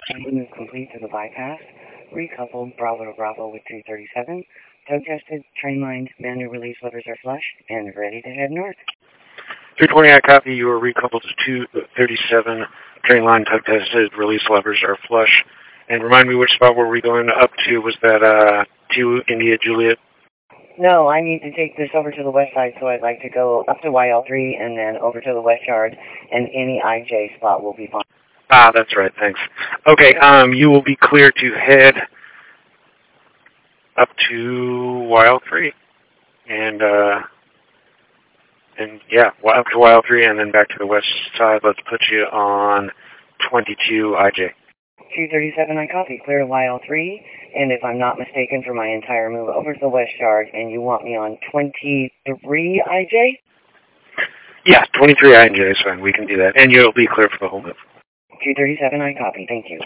Move complete to the bypass. Recoupled Bravo to Bravo with 237. Tug tested, train lined, manual release levers are flush, and ready to head north. 320, I copy. You are recoupled to 237. Train line, tug tested, release levers are flush. And remind me which spot were we going up to? Was that 2 India Juliet? No, I need to take this over to the west side, so I'd like to go up to YL3 and then over to the west yard, and any IJ spot will be fine. Ah, that's right, thanks. Okay, you will be clear to head up to YL3. And yeah, up to YL3 and then back to the west side. Let's put you on 22 IJ. 237, I copy. Clear to YL3, and if I'm not mistaken for my entire move over to the west yard, and you want me on 23 IJ? Yeah, 23 IJ is fine. We can do that. And you'll be clear for the whole move. 237, I copy. Thank you.